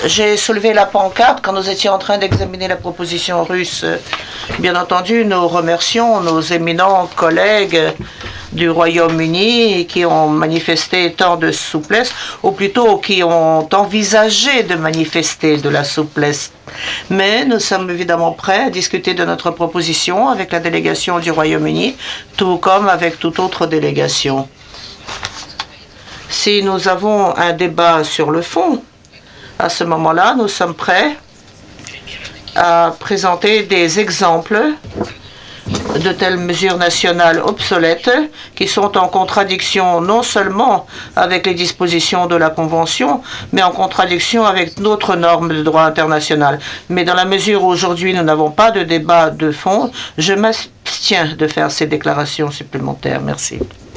J'ai soulevé la pancarte quand nous étions en train d'examiner la proposition russe. Bien entendu, nous remercions nos éminents collègues du Royaume-Uni qui ont manifesté tant de souplesse, ou plutôt qui ont envisagé de manifester de la souplesse. Mais nous sommes évidemment prêts à discuter de notre proposition avec la délégation du Royaume-Uni, tout comme avec toute autre délégation. Si nous avons un débat sur le fond, à ce moment-là, nous sommes prêts à présenter des exemples de telles mesures nationales obsolètes qui sont en contradiction non seulement avec les dispositions de la Convention, mais en contradiction avec d'autres normes de droit international. Mais dans la mesure où aujourd'hui nous n'avons pas de débat de fond, je m'abstiens de faire ces déclarations supplémentaires. Merci.